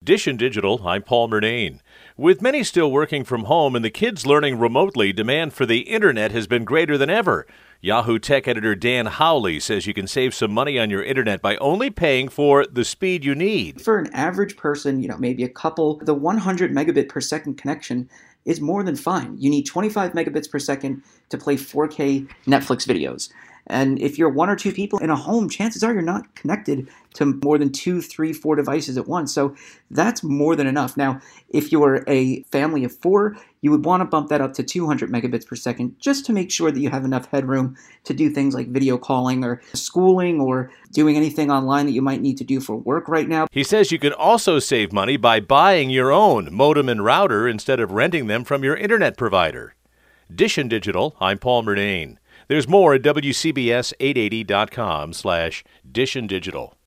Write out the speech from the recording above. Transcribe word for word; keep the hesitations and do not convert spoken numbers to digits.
Dish and Digital, I'm Paul Murnane. With many still working from home and the kids learning remotely, demand for the internet has been greater than ever. Yahoo Tech editor Dan Howley says you can save some money on your internet by only paying for the speed you need. For an average person, you know, maybe a couple, the one hundred megabit per second connection is more than fine. You need twenty-five megabits per second to play four K Netflix videos. And if you're one or two people in a home, chances are you're not connected to more than two, three, four devices at once. So that's more than enough. Now, if you were a family of four, you would want to bump that up to two hundred megabits per second just to make sure that you have enough headroom to do things like video calling or schooling or doing anything online that you might need to do for work right now. He says you can also save money by buying your own modem and router instead of renting them from your internet provider. Dish and Digital, I'm Paul Murnane. There's more at W C B S eight eighty dot com slash Dish and Digital.